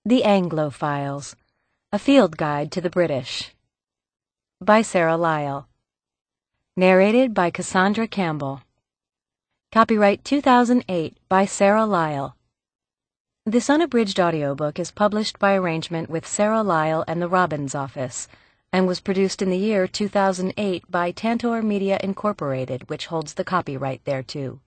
The Anglo-Files, A Field Guide to the British, by Sarah Lyell. Narrated by Cassandra Campbell. Copyright 2008 by Sarah Lyell. This unabridged audiobook is published by arrangement with Sarah Lyell and the Robbins Office, and was produced in the year 2008 by Tantor Media Incorporated, which holds the copyright thereto.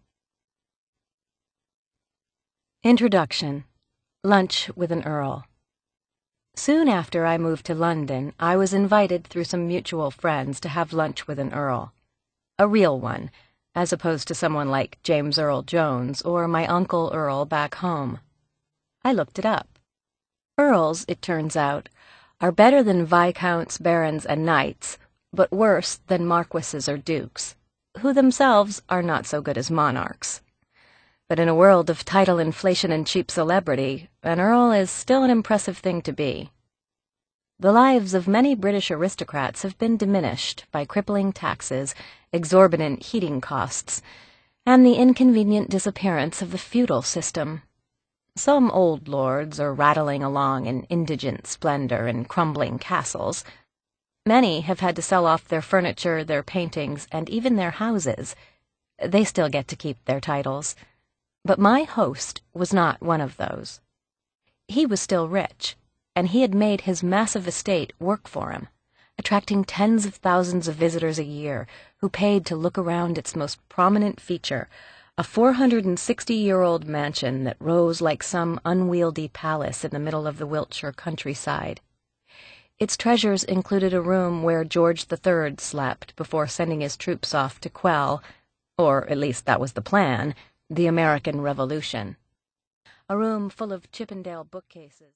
Introduction. Lunch with an Earl. Soon after I moved to London, I was invited through some mutual friends to have lunch with an Earl. A real one, as opposed to someone like James Earl Jones or my Uncle Earl back home. I looked it up. Earls, it turns out, are better than viscounts, barons, and knights, but worse than marquises or dukes, who themselves are not so good as monarchs. But in a world of title inflation and cheap celebrity, an earl is still an impressive thing to be. The lives of many British aristocrats have been diminished by crippling taxes, exorbitant heating costs, and the inconvenient disappearance of the feudal system. Some old lords are rattling along in indigent splendor in crumbling castles. Many have had to sell off their furniture, their paintings, and even their houses. They still get to keep their titles. But my host was not one of those. He was still rich, and he had made his massive estate work for him, attracting tens of thousands of visitors a year who paid to look around its most prominent feature, a 460-year-old mansion that rose like some unwieldy palace in the middle of the Wiltshire countryside. Its treasures included a room where George III slept before sending his troops off to quell, or at least that was the plan, the American Revolution. A room full of Chippendale bookcases.